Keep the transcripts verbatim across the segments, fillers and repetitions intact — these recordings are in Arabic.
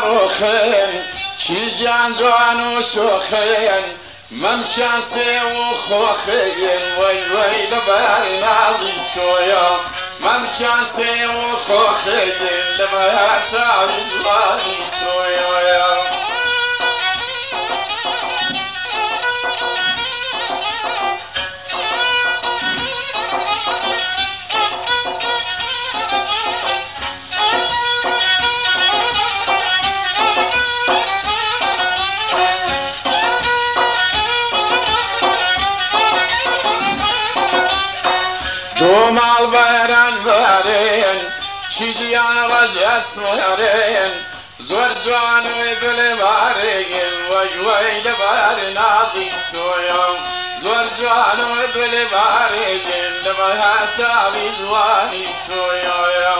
وخين شجان جوان وشوخين ممشان سي وخوخين وي وي لبار ناظي تويا ممشان سي وخوخين لبار تعالي زواني تويا دوم البيران بارين شجيان رجع اسمرين زور جوان ويبل بارين وي وي لبار ناظي تويا زور جوان ويبل بارين لبار تعالي زواني تويا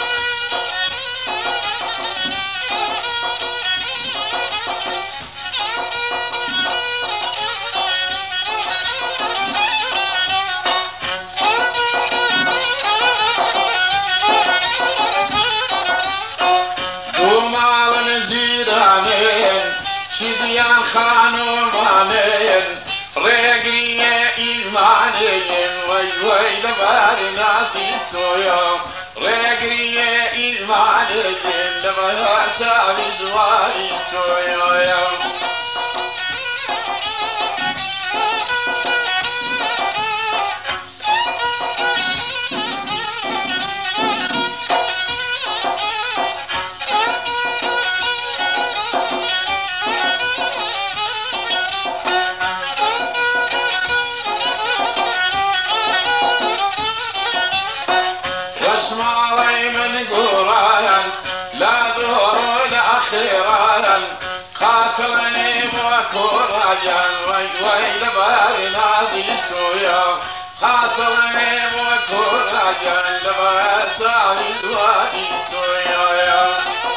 شديان خانو مانين ريقية إيمانين وي وي لبار ناسي تويا ريقية إيمانين لبار تعالي زواني تويا قاتلني وكوراجا وي وي لبار ناظي تويا قاتلني وكوراجا لبار سعي دواني تويا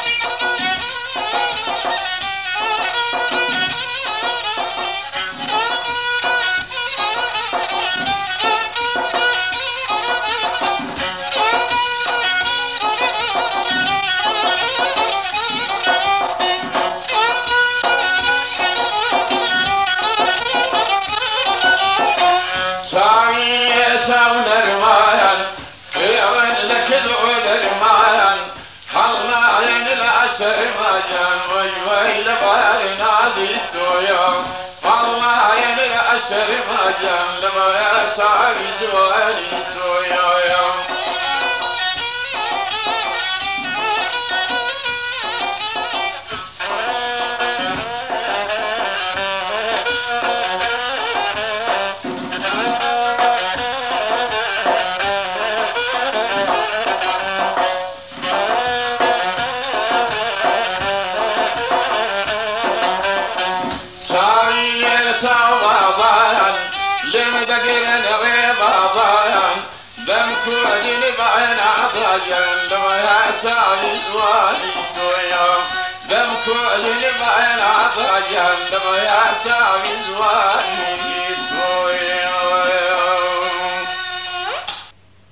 شرماجان وي وي لبار ناظي تويا والله يا شرماجان لما يسعى جواني تويا كودين بعين عضاجن لما يسعي زواني تويا دم كودين بعين عضاجن لما يسعي زواني تويا